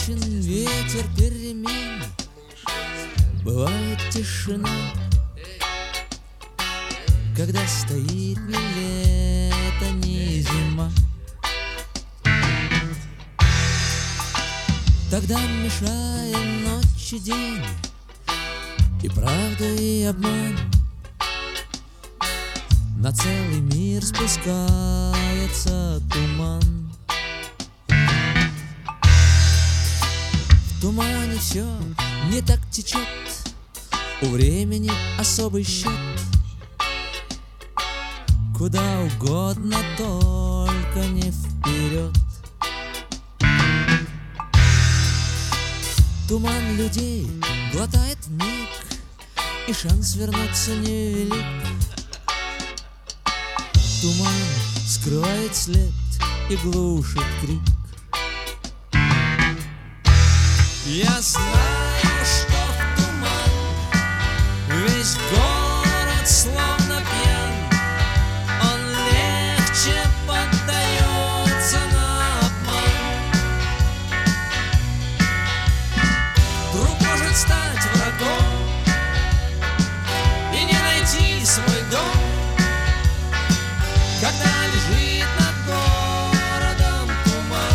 Мрачен ветер перемен, бывает тишина, когда стоит ни лето, ни зима. Тогда мешаем ночь и день, и правда, и обман. На целый мир спускается туман. В тумане все не так течет, у времени особый счет. Куда угодно, только не вперед. Туман людей глотает миг, и шанс вернуться невелик. Туман скрывает след и глушит крик. Я знаю, что в туман весь город словно пьян. Он легче поддается на обман. Друг может стать врагом и не найти свой дом, когда лежит над городом туман.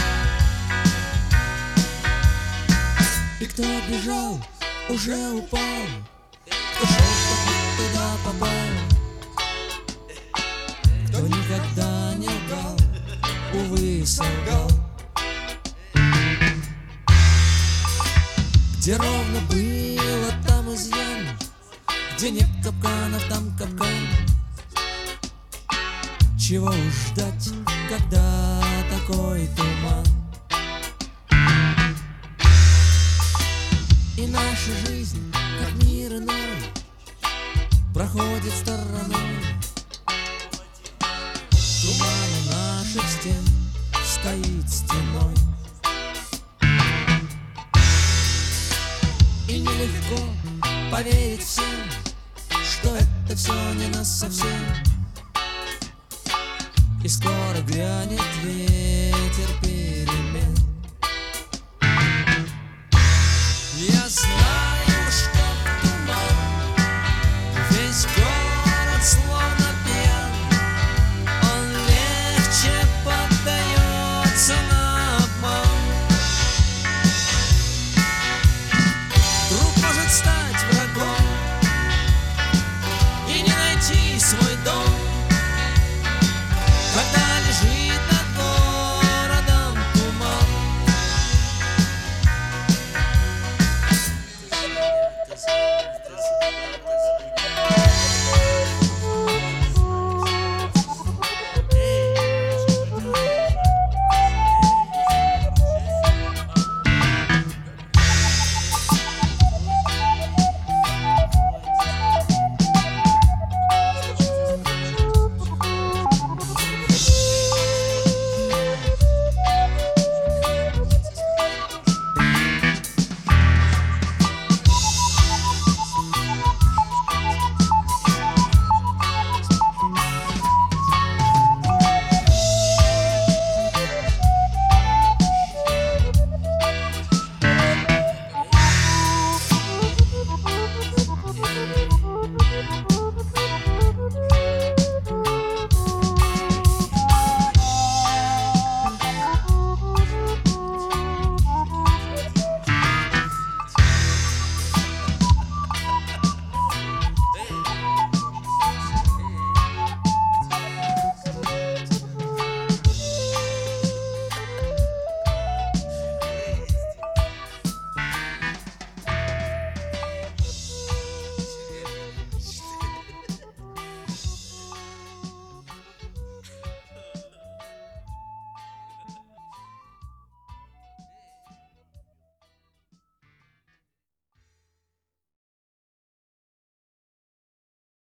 И кто бежал, уже упал, кто шел, кто туда попал, кто никогда не лгал, увы, солгал. Где ровно было, там изъян, где нет капканов, там капкан. Чего уж ждать, когда такой туман? И наша жизнь, как мир иной, проходит стороной. Туман у наших стен стоит стеной. И нелегко поверить всем, что это все не нас совсем. И скоро грянет вечер